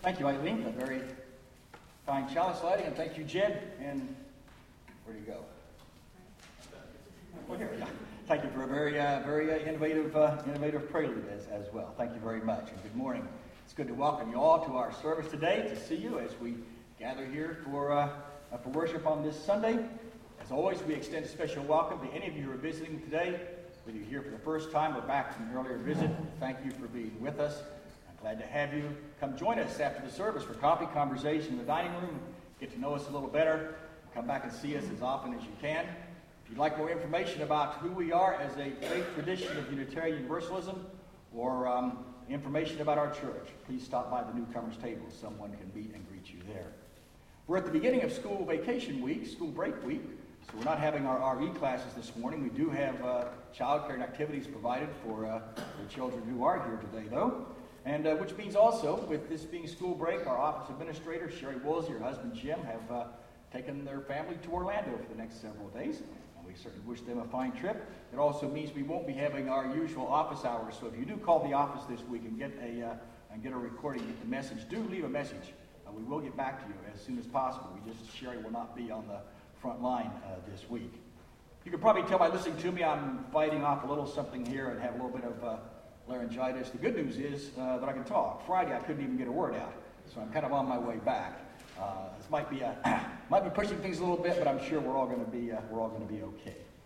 Thank you, Eileen, a very fine chalice lighting, and thank you, Jed. And where do you go? Well, here, yeah. Thank you for a very innovative prelude as well. Thank you very much, and good morning. It's good to welcome you all to our service today, to see you as we gather here for worship on this Sunday. As always, we extend a special welcome to any of you who are visiting today, whether you're here for the first time or back from an earlier visit. Thank you for being with us. Glad to have you come join us after the service for coffee, conversation in the dining room. Get to know us a little better. Come back and see us as often as you can. If you'd like more information about who we are as a faith tradition of Unitarian Universalism or information about our church, please stop by the newcomers table. Someone can meet and greet you there. We're at the beginning of school vacation week, school break week, so we're not having our RE classes this morning. We do have childcare and activities provided for the children who are here today, though. And which means also, with this being school break, our office administrator, Sherry Woolsey, her husband Jim, have taken their family to Orlando for the next several days. And we certainly wish them a fine trip. It also means we won't be having our usual office hours. So if you do call the office this week and get a recording, get the message, do leave a message. We will get back to you as soon as possible. Sherry will not be on the front line this week. You can probably tell by listening to me, I'm fighting off a little something here and have a little bit of laryngitis. The good news is that I can talk. Friday I couldn't even get a word out, so I'm kind of on my way back. This might be pushing things a little bit, but I'm sure we're all going to be okay.